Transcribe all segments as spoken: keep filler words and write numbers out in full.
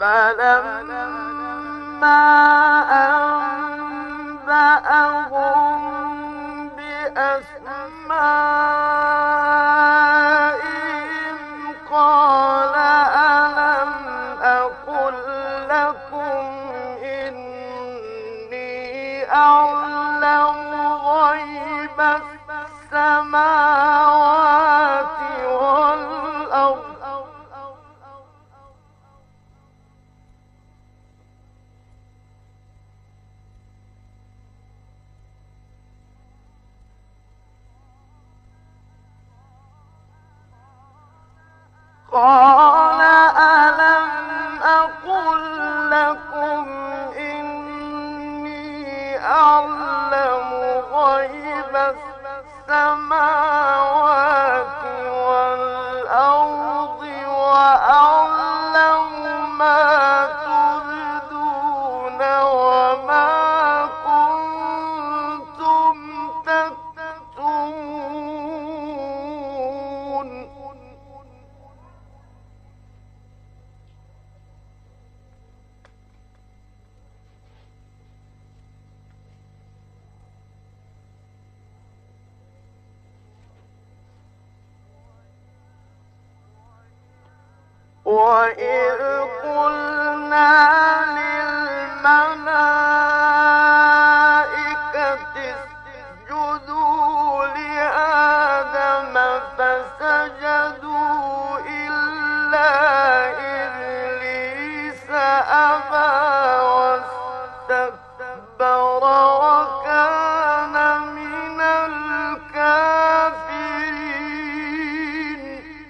فلما أنبأهم بأسمائهم قال ألم أقل لكم إني أعلم غيب السماوات والأرض قال ألم أقل لكم إني أعلم غيب السماوات والأرض وأعلم ما تبدون وما كنتم تكتمون وإذ قلنا للملائكة اسجدوا لآدم فسجدوا إلا إبليس أبى واستكبر وكان من الكافرين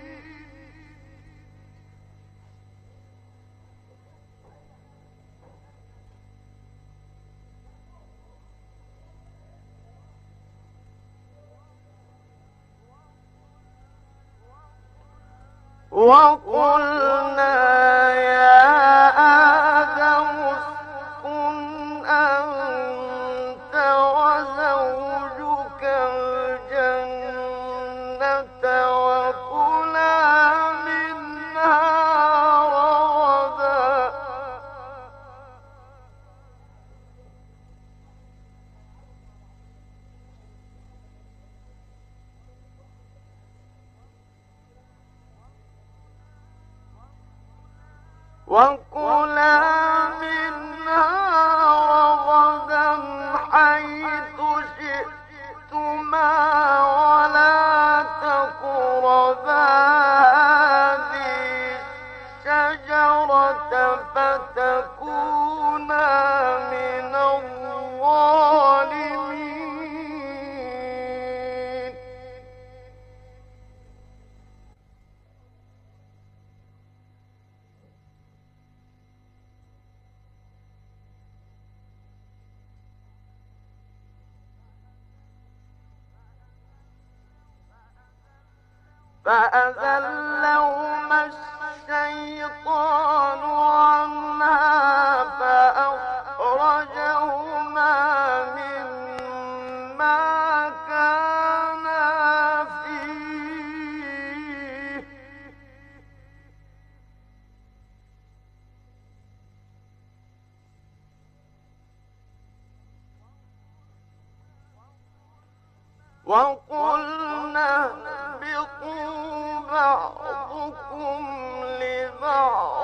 وقلنا يا آدم اسكن أنت وزوجك الجنة وكلا منها رغدا وكلا منها رغدا حيث شئتما ولا تقربا هذه الشجرة فتكونا من الظالمين فأزلهما الشيطان عنها فأخرجهما مما كانا فيه وقلنا اهبطوا بعضكم لبعض